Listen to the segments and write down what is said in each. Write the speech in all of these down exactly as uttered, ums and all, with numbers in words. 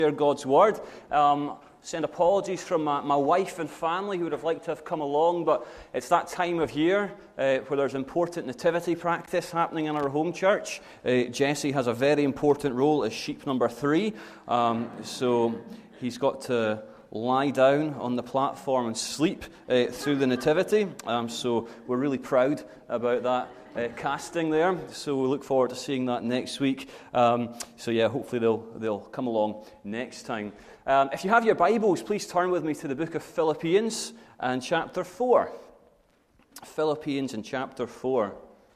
Share God's Word. Um, send apologies from my, my wife and family who would have liked to have come along, but it's that time of year uh, where there's important nativity practice happening in our home church. Uh, Jesse has a very important role as sheep number three, um, so he's got to lie down on the platform and sleep uh, through the nativity. Um, so we're really proud about that Uh, casting there, so we look forward to seeing that next week. Um, so yeah, hopefully they'll they'll come along next time. Um, if you have your Bibles, please turn with me to the book of Philippians and chapter four. Philippians and chapter four.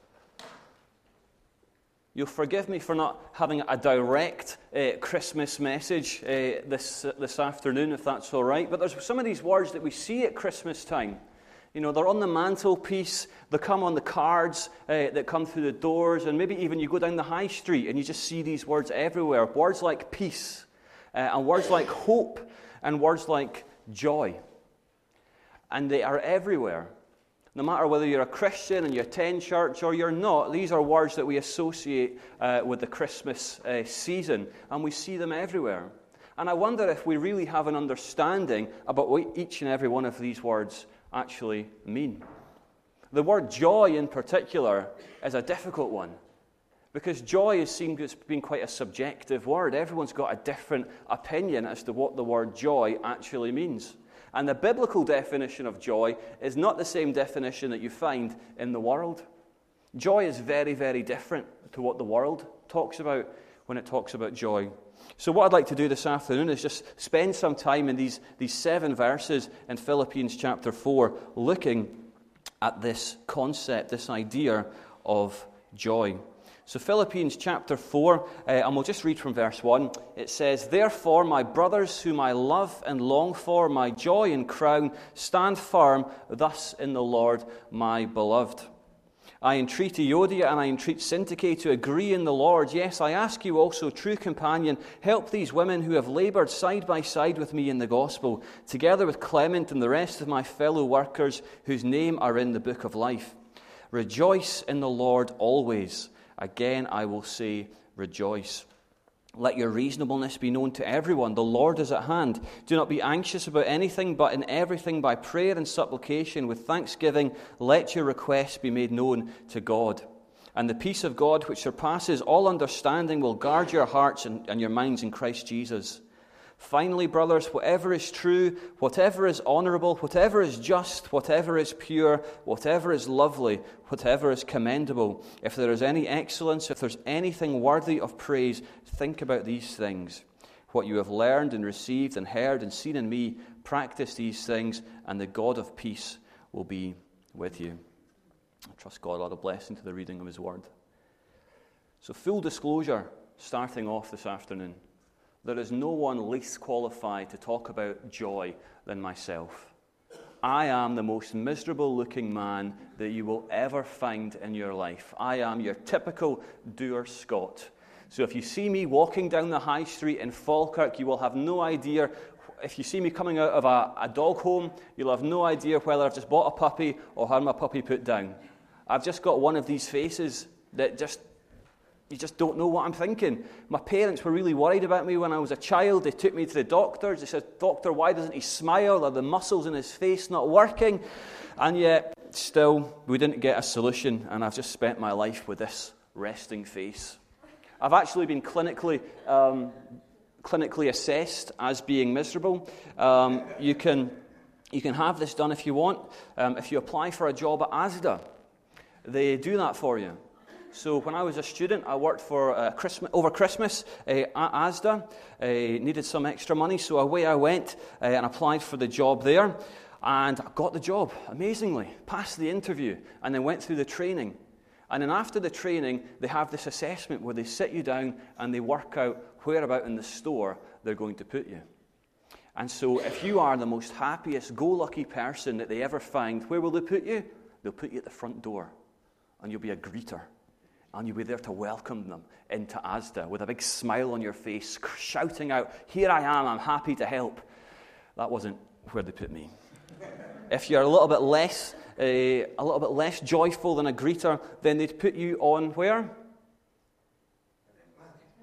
You'll forgive me for not having a direct uh, Christmas message uh, this uh, this afternoon, if that's all right. But there's some of these words that we see at Christmas time. You know, they're on the mantelpiece, they come on the cards uh, that come through the doors, and maybe even you go down the high street and you just see these words everywhere. Words like peace, uh, and words like hope, and words like joy. And they are everywhere. No matter whether you're a Christian and you attend church or you're not, these are words that we associate uh, with the Christmas uh, season, and we see them everywhere. And I wonder if we really have an understanding about what each and every one of these words actually mean. The word joy in particular is a difficult one, because joy is seen as being quite a subjective word. Everyone's got a different opinion as to what the word joy actually means. And the biblical definition of joy is not the same definition that you find in the world. Joy is very, very different to what the world talks about when it talks about joy. So what I'd like to do this afternoon is just spend some time in these, these seven verses in Philippians chapter four, looking at this concept, this idea of joy. So Philippians chapter four, uh, and we'll just read from verse one. It says, "Therefore, my brothers, whom I love and long for, my joy and crown, stand firm thus in the Lord, my beloved. I entreat Euodia and I entreat Syntyche to agree in the Lord. Yes, I ask you also, true companion, help these women who have labored side by side with me in the gospel, together with Clement and the rest of my fellow workers whose name are in the book of life. Rejoice in the Lord always. Again, I will say, rejoice. Let your reasonableness be known to everyone. The Lord is at hand. Do not be anxious about anything, but in everything by prayer and supplication with thanksgiving, let your requests be made known to God. And the peace of God, which surpasses all understanding, will guard your hearts and, and your minds in Christ Jesus. Finally, brothers, whatever is true, whatever is honorable, whatever is just, whatever is pure, whatever is lovely, whatever is commendable, if there is any excellence, if there's anything worthy of praise, think about these things. What you have learned and received and heard and seen in me, practice these things, and the God of peace will be with you." I trust God will add a blessing to the reading of His Word. So full disclosure, starting off this afternoon, there is no one least qualified to talk about joy than myself. I am the most miserable-looking man that you will ever find in your life. I am your typical dour Scot. So if you see me walking down the high street in Falkirk, you will have no idea. If you see me coming out of a, a dog home, you'll have no idea whether I've just bought a puppy or had my puppy put down. I've just got one of these faces that just... You just don't know what I'm thinking. My parents were really worried about me when I was a child. They took me to the doctors. They said, "Doctor, why doesn't he smile? Are the muscles in his face not working?" And yet, still, we didn't get a solution, and I've just spent my life with this resting face. I've actually been clinically um, clinically assessed as being miserable. Um, you can you can have this done if you want. Um, if you apply for a job at Asda, they do that for you. So when I was a student, I worked for uh, Christmas, over Christmas uh, at Asda. I uh, needed some extra money, so away I went uh, and applied for the job there. And I got the job, amazingly. Passed the interview and then went through the training. And then after the training, they have this assessment where they sit you down and they work out where about in the store they're going to put you. And so if you are the most happiest, go-lucky person that they ever find, where will they put you? They'll put you at the front door, and you'll be a greeter. And you'll be there to welcome them into Asda with a big smile on your face, shouting out, "Here I am, I'm happy to help." That wasn't where they put me. If you're a little bit less, uh, a little bit less joyful than a greeter, then they'd put you on where?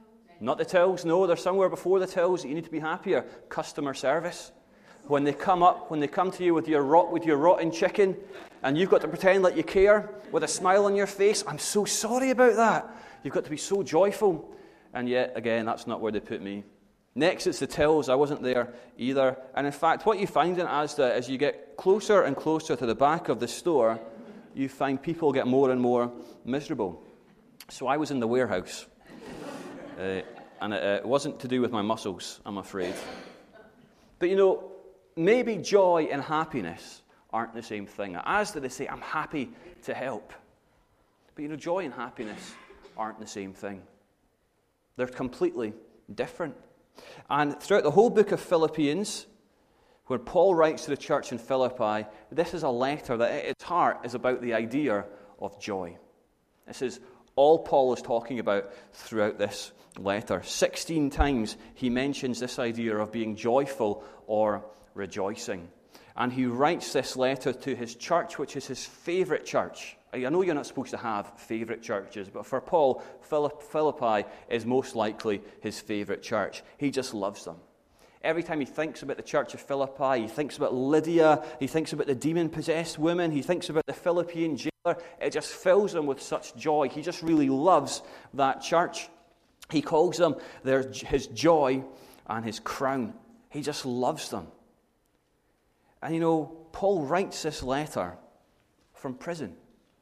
Not the tills, no, they're somewhere before the tills that you need to be happier. Customer service. When they come up, when they come to you with your rot, with your rotten chicken, and you've got to pretend like you care with a smile on your face, I'm so sorry about that. You've got to be so joyful. And yet, again, that's not where they put me. Next, it's the tills. I wasn't there either. And in fact, what you find in Asda, as you get closer and closer to the back of the store, you find people get more and more miserable. So I was in the warehouse. uh, and it, uh, it wasn't to do with my muscles, I'm afraid. But you know, maybe joy and happiness aren't the same thing. At Asda, they say, I'm happy to help. But you know, joy and happiness aren't the same thing. They're completely different. And throughout the whole book of Philippians, where Paul writes to the church in Philippi, this is a letter that at its heart is about the idea of joy. This is all Paul is talking about throughout this letter. Sixteen times he mentions this idea of being joyful or rejoicing. And he writes this letter to his church, which is his favorite church. I know you're not supposed to have favorite churches, but for Paul, Philippi is most likely his favorite church. He just loves them. Every time he thinks about the church of Philippi, he thinks about Lydia, he thinks about the demon-possessed woman, he thinks about the Philippian jailer. It just fills him with such joy. He just really loves that church. He calls them their, his joy and his crown. He just loves them. And you know, Paul writes this letter from prison.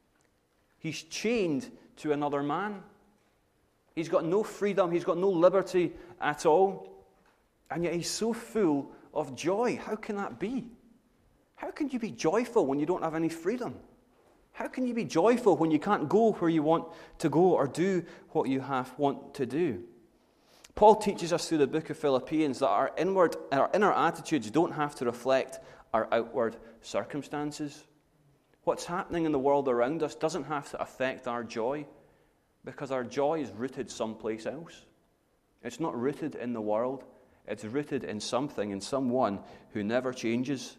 He's chained to another man. He's got no freedom. He's got no liberty at all. And yet he's so full of joy. How can that be? How can you be joyful when you don't have any freedom? How can you be joyful when you can't go where you want to go or do what you have want to do? Paul teaches us through the book of Philippians that our inward, our inner attitudes don't have to reflect our outward circumstances. What's happening in the world around us doesn't have to affect our joy, because our joy is rooted someplace else. It's not rooted in the world. It's rooted in something, in someone who never changes.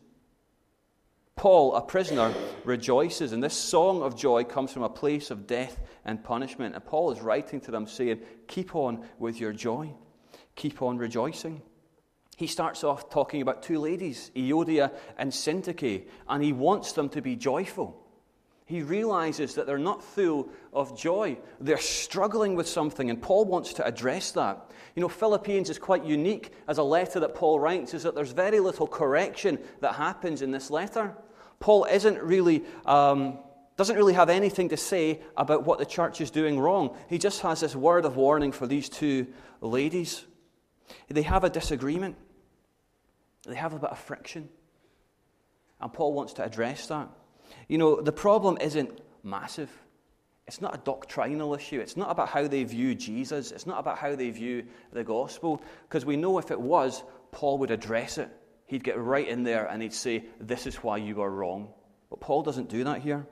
Paul, a prisoner, rejoices, and this song of joy comes from a place of death and punishment. And Paul is writing to them saying, keep on with your joy. Keep on rejoicing. He starts off talking about two ladies, Euodia and Syntyche, and he wants them to be joyful. He realizes that they're not full of joy. They're struggling with something, and Paul wants to address that. You know, Philippians is quite unique as a letter that Paul writes, is that there's very little correction that happens in this letter. Paul isn't really, um, doesn't really have anything to say about what the church is doing wrong. He just has this word of warning for these two ladies. They have a disagreement. They have a bit of friction. And Paul wants to address that. You know, the problem isn't massive. It's not a doctrinal issue. It's not about how they view Jesus. It's not about how they view the gospel. Because we know if it was, Paul would address it. He'd get right in there and he'd say, this is why you are wrong. But Paul doesn't do that here.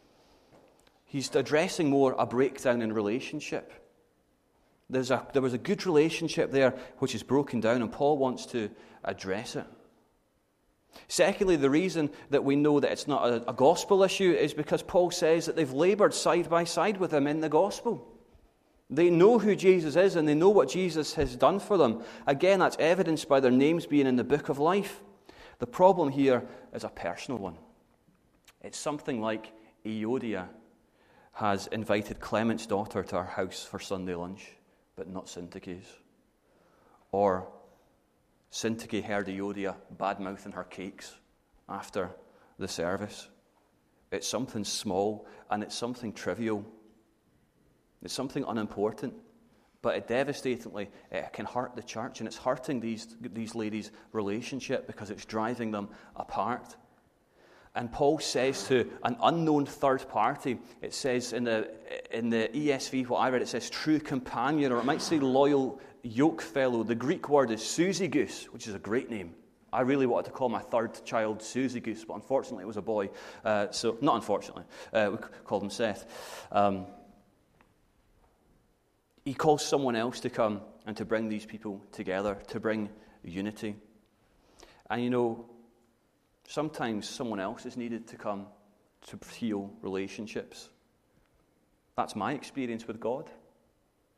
He's addressing more a breakdown in relationship. There's a, there was a good relationship there which is broken down, and Paul wants to address it. Secondly, the reason that we know that it's not a, a gospel issue is because Paul says that they've labored side by side with him in the gospel. They know who Jesus is and they know what Jesus has done for them. Again, that's evidenced by their names being in the book of life. The problem here is a personal one. It's something like Euodia has invited Clement's daughter to her house for Sunday lunch, but not Syntyche's. Or Syntyche heard Euodia bad-mouthing her cakes after the service. It's something small and it's something trivial. It's something unimportant, but it devastatingly it can hurt the church, and it's hurting these, these ladies' relationship because it's driving them apart. And Paul says to an unknown third party, it says in the in the E S V, what I read, it says true companion, or it might say loyal yoke fellow. The Greek word is Susie Goose, which is a great name. I really wanted to call my third child Susie Goose, but unfortunately it was a boy. Uh, so, not unfortunately, uh, we called him Seth. Um, he calls someone else to come and to bring these people together, to bring unity. And you know, sometimes someone else is needed to come to heal relationships. That's my experience with God.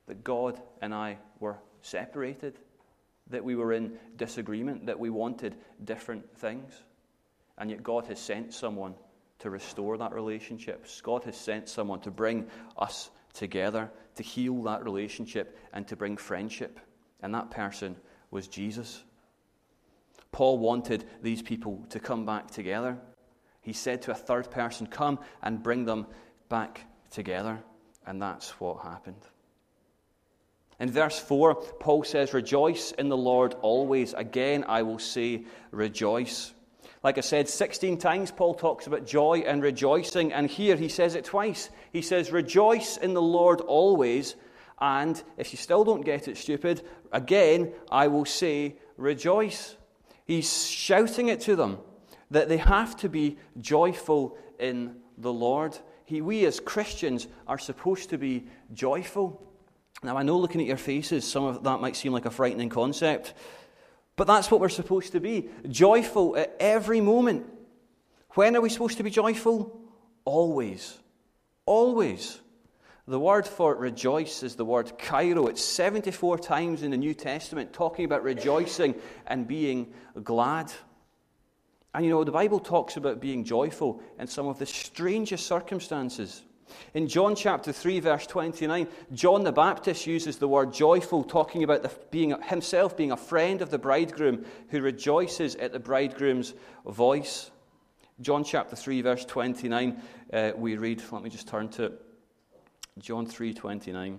that God and I were separated, that we were in disagreement, that we wanted different things. And yet God has sent someone to restore that relationship. God has sent someone to bring us together, to heal that relationship, and to bring friendship. And that person was Jesus. Paul wanted these people to come back together. He said to a third person, come and bring them back together. And that's what happened. In verse four, Paul says, rejoice in the Lord always. Again, I will say, rejoice. Like I said, sixteen times Paul talks about joy and rejoicing. And here he says it twice. He says, rejoice in the Lord always. And if you still don't get it, stupid, again, I will say, rejoice. He's shouting it to them that they have to be joyful in the Lord. He, we as Christians are supposed to be joyful. Now, I know looking at your faces, some of that might seem like a frightening concept, but that's what we're supposed to be, joyful at every moment. When are we supposed to be joyful? Always. Always. The word for rejoice is the word kairo. It's seventy-four times in the New Testament talking about rejoicing and being glad. And you know, the Bible talks about being joyful in some of the strangest circumstances. In John chapter three, verse twenty-nine, John the Baptist uses the word joyful, talking about the, being himself being a friend of the bridegroom who rejoices at the bridegroom's voice. John chapter three, verse twenty-nine, uh, we read, let me just turn to it. John three twenty-nine.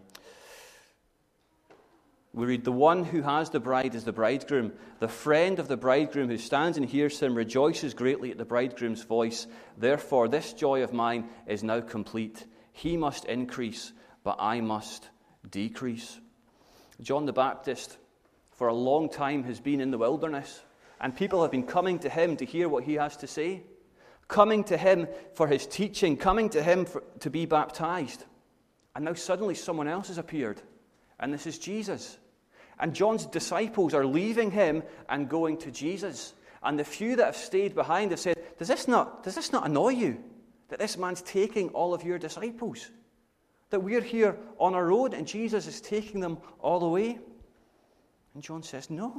We read, the one who has the bride is the bridegroom. The friend of the bridegroom who stands and hears him rejoices greatly at the bridegroom's voice. Therefore, this joy of mine is now complete. He must increase, but I must decrease. John the Baptist, for a long time, has been in the wilderness, and people have been coming to him to hear what he has to say, coming to him for his teaching, coming to him for, to be baptized. And now suddenly someone else has appeared, and this is Jesus. And John's disciples are leaving him and going to Jesus. And the few that have stayed behind have said, does this not, does this not annoy you? That this man's taking all of your disciples? That we're here on our own and Jesus is taking them all away? And John says, no.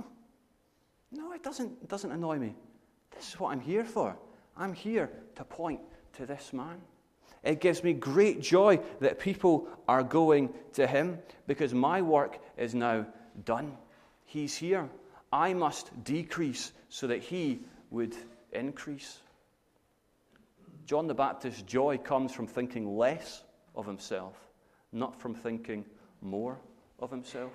No, it doesn't, it doesn't annoy me. This is what I'm here for. I'm here to point to this man. It gives me great joy that people are going to him because my work is now done. He's here. I must decrease so that he would increase. John the Baptist's joy comes from thinking less of himself, not from thinking more of himself.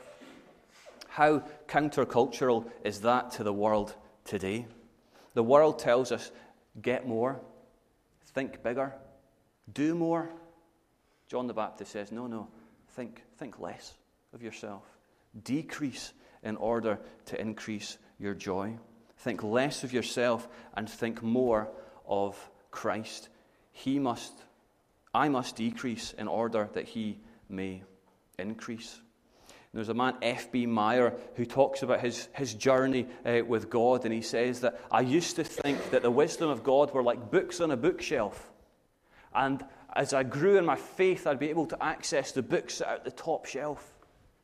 How countercultural is that to the world today? The world tells us, get more, think bigger, do more. John the Baptist says, no, no, think, think less of yourself. Decrease in order to increase your joy. Think less of yourself and think more of Christ. He must, I must decrease in order that he may increase. There's a man, F B Meyer, who talks about his, his journey uh, with God, and he says that I used to think that the wisdom of God were like books on a bookshelf. And as I grew in my faith, I'd be able to access the books that are at the top shelf.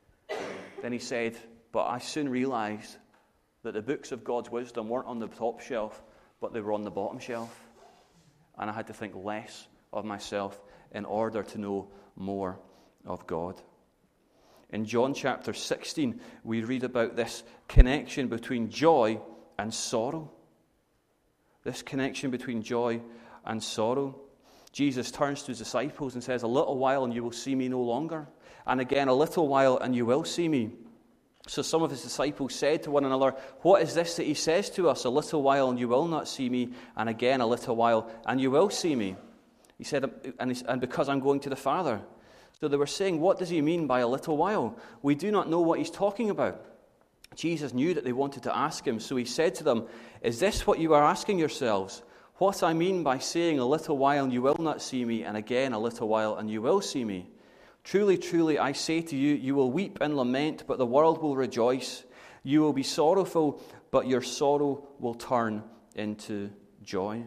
Then he said, but I soon realized that the books of God's wisdom weren't on the top shelf, but they were on the bottom shelf. And I had to think less of myself in order to know more of God. In John chapter sixteen, we read about this connection between joy and sorrow. This connection between joy and sorrow. Jesus turns to his disciples and says, a little while and you will see me no longer. And again, a little while and you will see me. So some of his disciples said to one another, what is this that he says to us? A little while and you will not see me. And again, a little while and you will see me. He said, and because I'm going to the Father. So they were saying, what does he mean by a little while? We do not know what he's talking about. Jesus knew that they wanted to ask him. So he said to them, is this what you are asking yourselves? What I mean by saying a little while and you will not see me, and again a little while and you will see me. Truly, truly, I say to you, you will weep and lament, but the world will rejoice. You will be sorrowful, but your sorrow will turn into joy.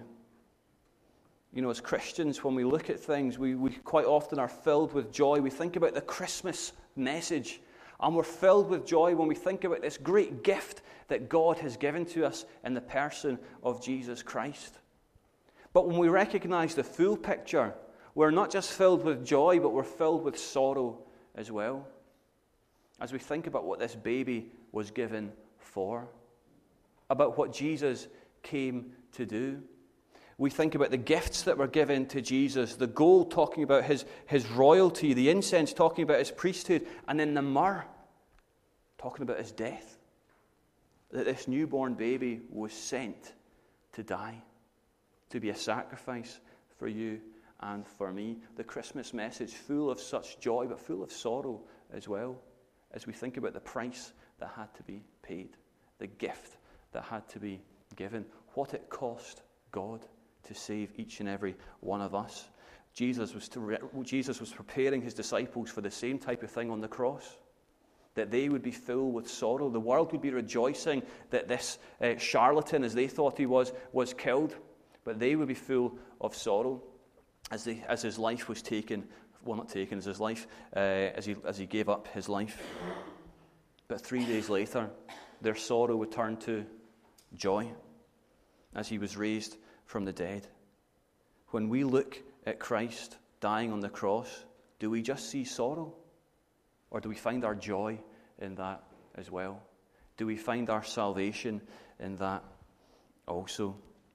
You know, as Christians, when we look at things, we, we quite often are filled with joy. We think about the Christmas message. And we're filled with joy when we think about this great gift that God has given to us in the person of Jesus Christ. But when we recognize the full picture, we're not just filled with joy, but we're filled with sorrow as well. As we think about what this baby was given for, about what Jesus came to do. We think about the gifts that were given to Jesus, the gold talking about his, his royalty, the incense talking about his priesthood, and then the myrrh talking about his death. That this newborn baby was sent to die, to be a sacrifice for you and for me. The Christmas message full of such joy, but full of sorrow as well, as we think about the price that had to be paid, the gift that had to be given, what it cost God to save each and every one of us. Jesus was, to re- Jesus was preparing his disciples for the same type of thing on the cross, that they would be filled with sorrow. The world would be rejoicing that this uh, charlatan, as they thought he was, was killed, but they would be full of sorrow as, they, as his life was taken, well not taken, as his life, uh, as, he, as he gave up his life. But three days later, their sorrow would turn to joy as he was raised from the dead. When we look at Christ dying on the cross, do we just see sorrow? Or do we find our joy in that as well? Do we find our salvation in that also?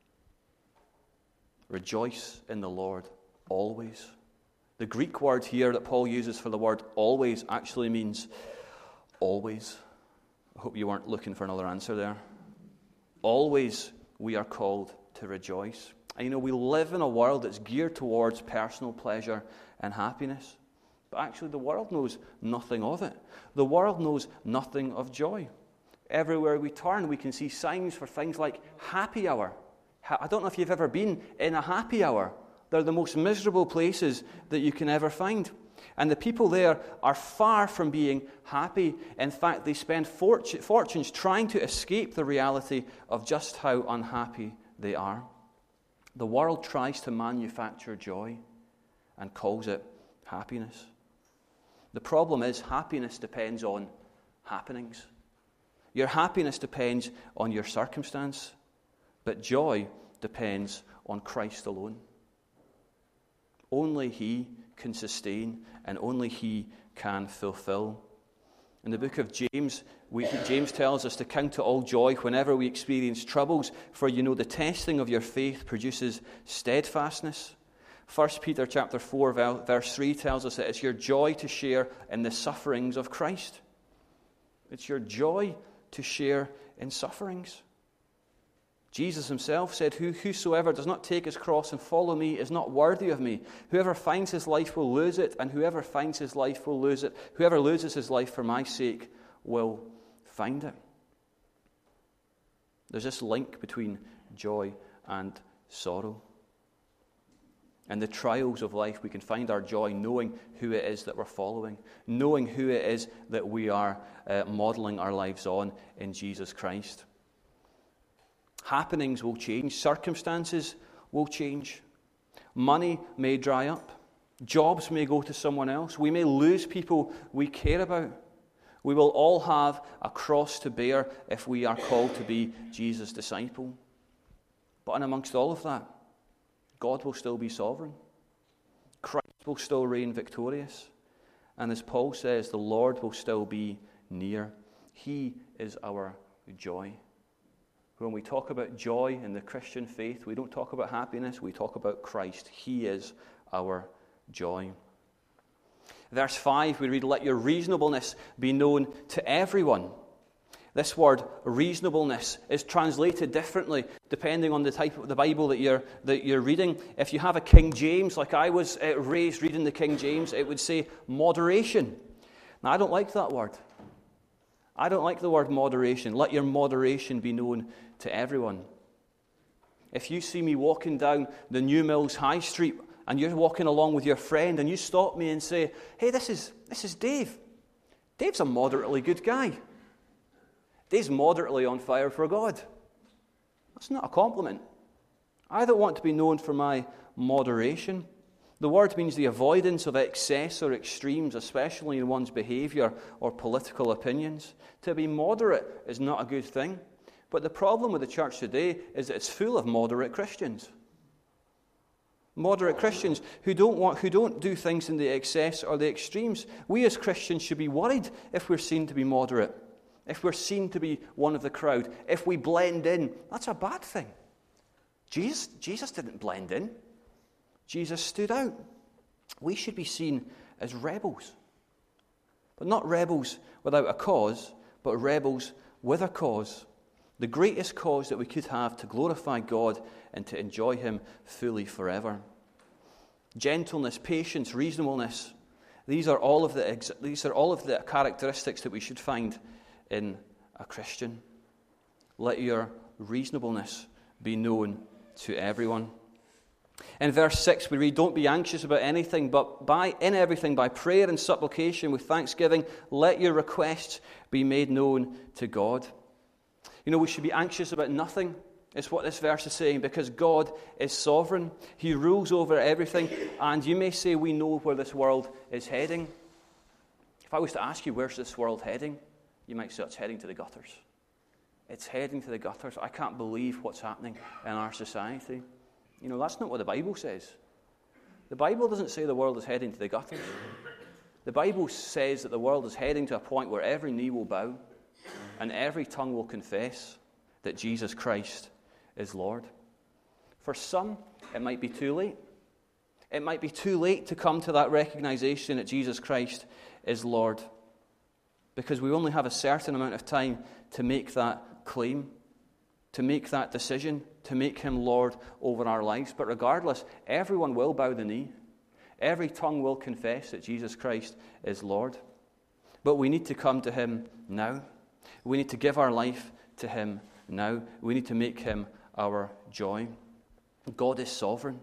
Rejoice in the Lord always. The Greek word here that Paul uses for the word always actually means always. I hope you weren't looking for another answer there. Always we are called to rejoice. And you know, we live in a world that's geared towards personal pleasure and happiness. But actually the world knows nothing of it. The world knows nothing of joy. Everywhere we turn, we can see signs for things like happy hour. I don't know if you've ever been in a happy hour. They're the most miserable places that you can ever find. And the people there are far from being happy. In fact, they spend fortune, fortunes trying to escape the reality of just how unhappy they are. The world tries to manufacture joy and calls it happiness. The problem is happiness depends on happenings. Your happiness depends on your circumstance, but joy depends on Christ alone. Only He can sustain, and only He can fulfill. In the book of James, we, James tells us to count it all joy whenever we experience troubles, for you know the testing of your faith produces steadfastness. First Peter chapter four, verse three tells us that it's your joy to share in the sufferings of Christ. It's your joy to share in sufferings. Jesus himself said, whosoever does not take his cross and follow me is not worthy of me. Whoever finds his life will lose it, and whoever finds his life will lose it. Whoever loses his life for my sake will find it. There's this link between joy and sorrow. In the trials of life, we can find our joy knowing who it is that we're following, knowing who it is that we are uh, modeling our lives on in Jesus Christ. Happenings will change. Circumstances will change. Money may dry up. Jobs may go to someone else. We may lose people we care about. We will all have a cross to bear if we are called to be Jesus' disciple. But in amongst all of that, God will still be sovereign. Christ will still reign victorious. And as Paul says, the Lord will still be near. He is our joy. When we talk about joy in the Christian faith, we don't talk about happiness, we talk about Christ. He is our joy. Verse five, we read, let your reasonableness be known to everyone. This word, reasonableness, is translated differently depending on the type of the Bible that you're, that you're reading. If you have a King James, like I was uh, raised reading the King James, it would say moderation. Now, I don't like that word. I don't like the word moderation. Let your moderation be known to everyone. If you see me walking down the New Mills High Street and you're walking along with your friend and you stop me and say, hey, this is this is Dave. Dave's a moderately good guy. Dave's moderately on fire for God. That's not a compliment. I don't want to be known for my moderation. The word means the avoidance of excess or extremes, especially in one's behavior or political opinions. To be moderate is not a good thing. But the problem with the church today is that it's full of moderate Christians. Moderate Christians who don't want, who don't do things in the excess or the extremes. We as Christians should be worried if we're seen to be moderate, if we're seen to be one of the crowd, if we blend in. That's a bad thing. Jesus, Jesus didn't blend in. Jesus stood out. We should be seen as rebels. But not rebels without a cause, but rebels with a cause. The greatest cause that we could have to glorify God and to enjoy Him fully forever. Gentleness, patience, reasonableness. These are all of the these are all of the characteristics that we should find in a Christian. Let your reasonableness be known to everyone. In verse six we read, "Don't be anxious about anything, but by in everything by prayer and supplication with thanksgiving, let your requests be made known to God." You know, we should be anxious about nothing, is what this verse is saying, because God is sovereign. He rules over everything, and you may say we know where this world is heading. If I was to ask you, where's this world heading? You might say it's heading to the gutters. It's heading to the gutters. I can't believe what's happening in our society. You know, that's not what the Bible says. The Bible doesn't say the world is heading to the gutters. The Bible says that the world is heading to a point where every knee will bow and every tongue will confess that Jesus Christ is Lord. For some, it might be too late. It might be too late to come to that recognition that Jesus Christ is Lord, because we only have a certain amount of time to make that claim, to make that decision, to make Him Lord over our lives. But regardless, everyone will bow the knee. Every tongue will confess that Jesus Christ is Lord. But we need to come to Him now. We need to give our life to Him now. We need to make Him our joy. God is sovereign.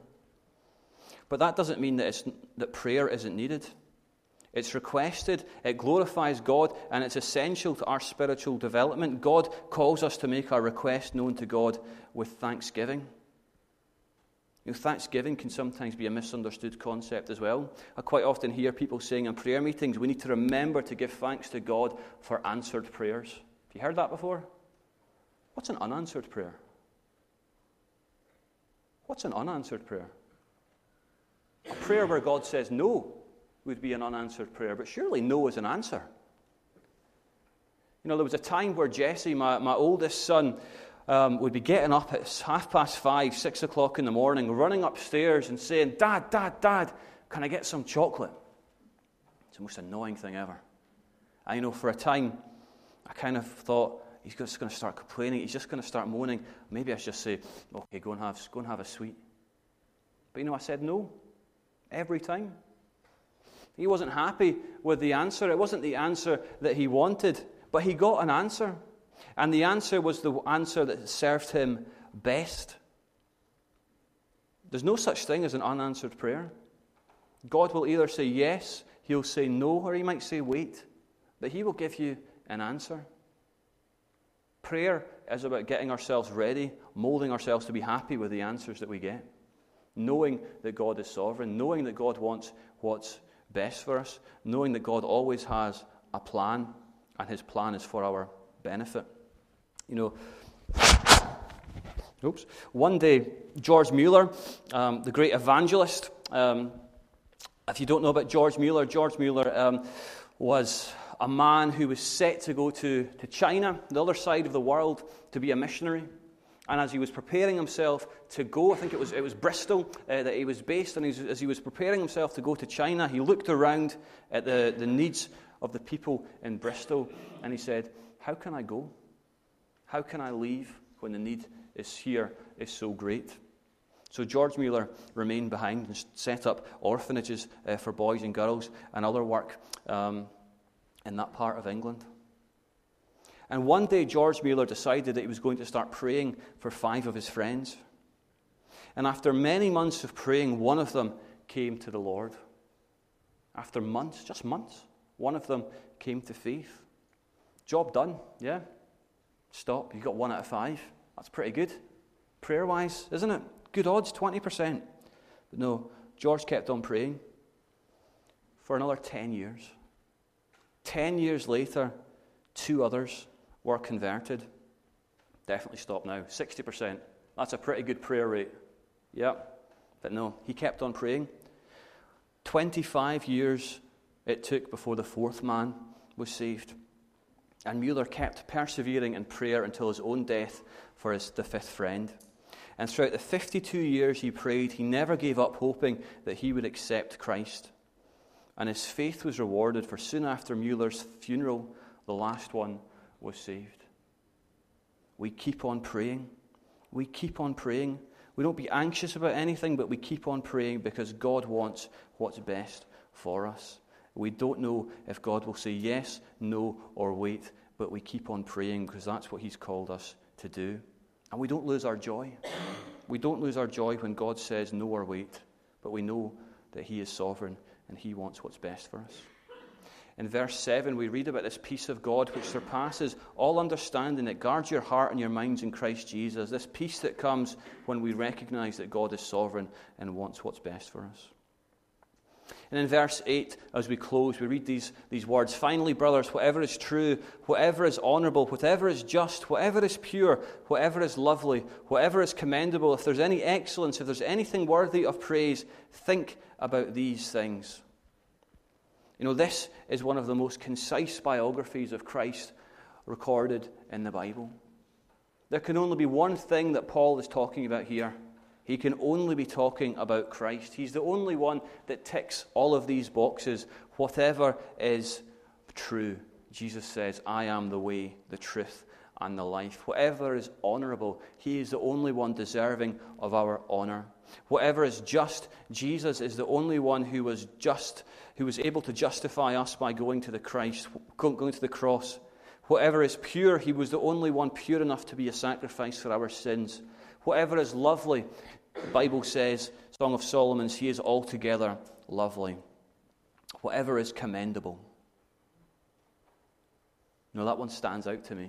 But that doesn't mean that, it's, that prayer isn't needed. It's requested, it glorifies God, and it's essential to our spiritual development. God calls us to make our request known to God with thanksgiving. You know, thanksgiving can sometimes be a misunderstood concept as well. I quite often hear people saying in prayer meetings, we need to remember to give thanks to God for answered prayers. Have you heard that before? What's an unanswered prayer? What's an unanswered prayer? A prayer where God says no would be an unanswered prayer, but surely no is an answer. You know, there was a time where Jesse, my, my oldest son, um, would be getting up at half past five, six o'clock in the morning, running upstairs and saying, Dad, Dad, Dad, can I get some chocolate? It's the most annoying thing ever. And, you know, for a time, I kind of thought, he's just going to start complaining, he's just going to start moaning. Maybe I should just say, okay, go and have, go and have a sweet. But, you know, I said no, every time. He wasn't happy with the answer. It wasn't the answer that he wanted, but he got an answer. And the answer was the answer that served him best. There's no such thing as an unanswered prayer. God will either say yes, He'll say no, or He might say wait. But He will give you an answer. Prayer is about getting ourselves ready, molding ourselves to be happy with the answers that we get. Knowing that God is sovereign, knowing that God wants what's best for us, knowing that God always has a plan, and His plan is for our benefit. You know, oops. One day, George Mueller, um, the great evangelist, um, if you don't know about George Mueller, George Mueller um, was a man who was set to go to, to China, the other side of the world, to be a missionary. And as he was preparing himself to go, I think it was it was Bristol uh, that he was based, and as he was preparing himself to go to China, he looked around at the, the needs of the people in Bristol, and he said, how can I go? How can I leave when the need is here is so great? So George Mueller remained behind and set up orphanages uh, for boys and girls and other work um, in that part of England. And one day, George Mueller decided that he was going to start praying for five of his friends. And after many months of praying, one of them came to the Lord. After months, just months, one of them came to faith. Job done, yeah? Stop, you got one out of five. That's pretty good. Prayer-wise, isn't it? Good odds, twenty percent. But no, George kept on praying for another ten years. Ten years later, two others were converted. Definitely stop now. sixty percent. That's a pretty good prayer rate. Yep. But no, he kept on praying. twenty-five years it took before the fourth man was saved. And Mueller kept persevering in prayer until his own death for his, the fifth friend. And throughout the fifty-two years he prayed, he never gave up hoping that he would accept Christ. And his faith was rewarded, for soon after Mueller's funeral, the last one was saved. We keep on praying. We keep on praying. We don't be anxious about anything, but we keep on praying because God wants what's best for us. We don't know if God will say yes, no, or wait, but we keep on praying because that's what he's called us to do. And we don't lose our joy. We don't lose our joy when God says no or wait, but we know that he is sovereign and he wants what's best for us. In verse seven, we read about this peace of God which surpasses all understanding, that guards your heart and your minds in Christ Jesus. This peace that comes when we recognize that God is sovereign and wants what's best for us. And in verse eight, as we close, we read these, these words. Finally, brothers, whatever is true, whatever is honorable, whatever is just, whatever is pure, whatever is lovely, whatever is commendable, if there's any excellence, if there's anything worthy of praise, think about these things. You know, this is one of the most concise biographies of Christ recorded in the Bible. There can only be one thing that Paul is talking about here. He can only be talking about Christ. He's the only one that ticks all of these boxes. Whatever is true, Jesus says, I am the way, the truth, and the life. Whatever is honorable, he is the only one deserving of our honor. Whatever is just, Jesus is the only one who was just, who was able to justify us by going to the Christ, going to the cross. Whatever is pure, he was the only one pure enough to be a sacrifice for our sins. Whatever is lovely, the Bible says, Song of Solomon's, he is altogether lovely. Whatever is commendable. You know, that one stands out to me.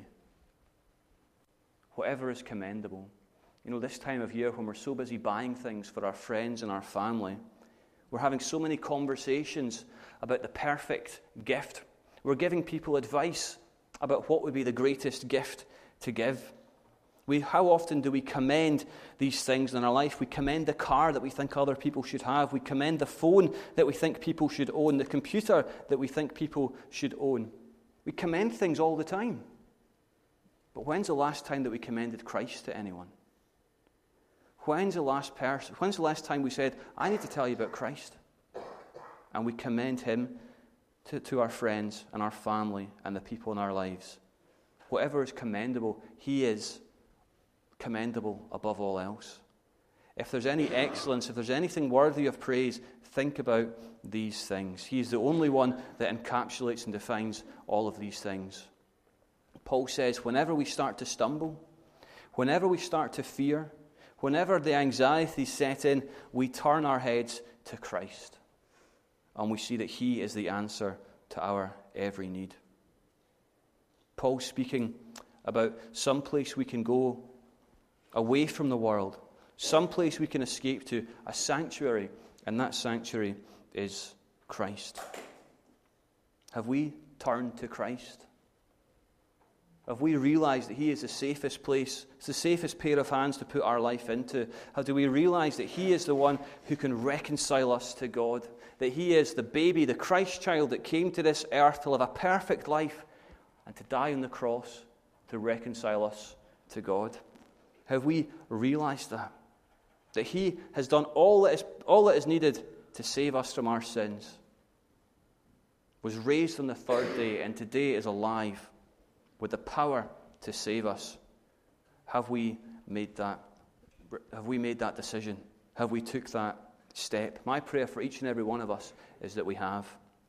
Whatever is commendable. You know, this time of year when we're so busy buying things for our friends and our family, we're having so many conversations about the perfect gift. We're giving people advice about what would be the greatest gift to give. We, how often do we commend these things in our life? We commend the car that we think other people should have. We commend the phone that we think people should own, the computer that we think people should own. We commend things all the time. But when's the last time that we commended Christ to anyone? When's the last person? When's the last time we said, I need to tell you about Christ? And we commend him to, to our friends and our family and the people in our lives. Whatever is commendable, he is commendable above all else. If there's any excellence, if there's anything worthy of praise, think about these things. He is the only one that encapsulates and defines all of these things. Paul says, whenever we start to stumble, whenever we start to fear, whenever the anxiety set in, we turn our heads to Christ. And we see that he is the answer to our every need. Paul's speaking about some place we can go away from the world, some place we can escape to, a sanctuary, and that sanctuary is Christ. Have we turned to Christ? Have we realized that he is the safest place, it's the safest pair of hands to put our life into? How do we realize that he is the one who can reconcile us to God? That he is the baby, the Christ child that came to this earth to live a perfect life and to die on the cross to reconcile us to God? Have we realized that? That he has done all that is, all that is needed to save us from our sins, was raised on the third day, and today is alive with the power to save us. Have we made that? Have we made that decision? Have we took that step? My prayer for each and every one of us is that we have.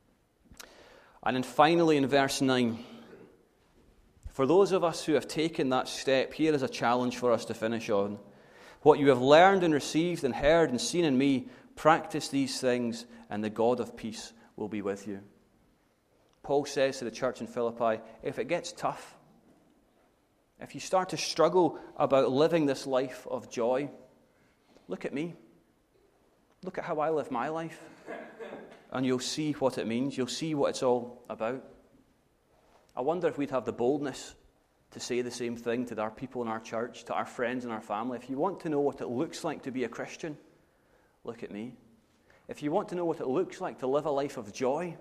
And then finally in verse nine, for those of us who have taken that step, here is a challenge for us to finish on. What you have learned and received and heard and seen in me, practice these things, and the God of peace will be with you. Paul says to the church in Philippi, if it gets tough, if you start to struggle about living this life of joy, look at me. Look at how I live my life. And you'll see what it means. You'll see what it's all about. I wonder if we'd have the boldness to say the same thing to our people in our church, to our friends and our family. If you want to know what it looks like to be a Christian, look at me. If you want to know what it looks like to live a life of joy,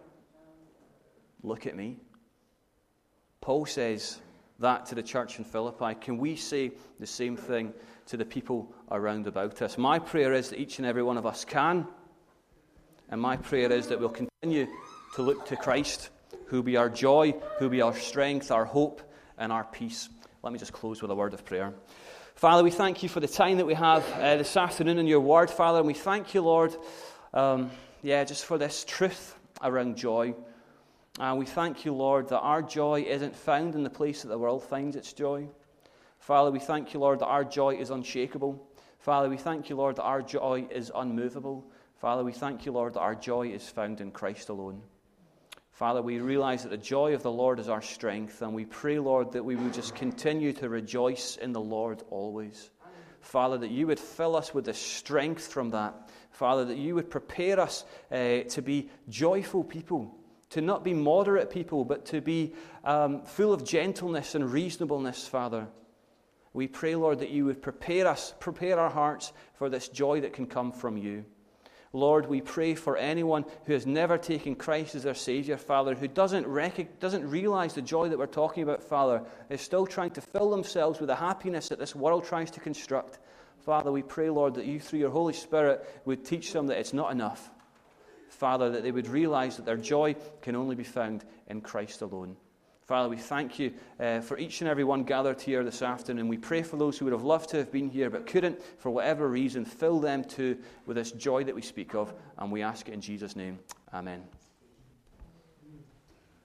look at me. Paul says that to the church in Philippi. Can we say the same thing to the people around about us? My prayer is that each and every one of us can. And my prayer is that we'll continue to look to Christ, who be our joy, who be our strength, our hope, and our peace. Let me just close with a word of prayer. Father, we thank you for the time that we have uh, this afternoon in your word, Father, and we thank you, Lord, um, yeah, just for this truth around joy. And we thank you, Lord, that our joy isn't found in the place that the world finds its joy. Father, we thank you, Lord, that our joy is unshakable. Father, we thank you, Lord, that our joy is unmovable. Father, we thank you, Lord, that our joy is found in Christ alone. Father, we realize that the joy of the Lord is our strength, and we pray, Lord, that we would just continue to rejoice in the Lord always. Father, that you would fill us with the strength from that. Father, that you would prepare us uh, to be joyful people, to not be moderate people, but to be um, full of gentleness and reasonableness, Father. We pray, Lord, that you would prepare us, prepare our hearts for this joy that can come from you. Lord, we pray for anyone who has never taken Christ as their Savior, Father, who doesn't rec- doesn't realize the joy that we're talking about, Father, is still trying to fill themselves with the happiness that this world tries to construct. Father, we pray, Lord, that you, through your Holy Spirit, would teach them that it's not enough. Father, that they would realize that their joy can only be found in Christ alone. Father, we thank you uh, for each and every one gathered here this afternoon. We pray for those who would have loved to have been here but couldn't, for whatever reason. Fill them too with this joy that we speak of, and we ask it in Jesus' name. Amen.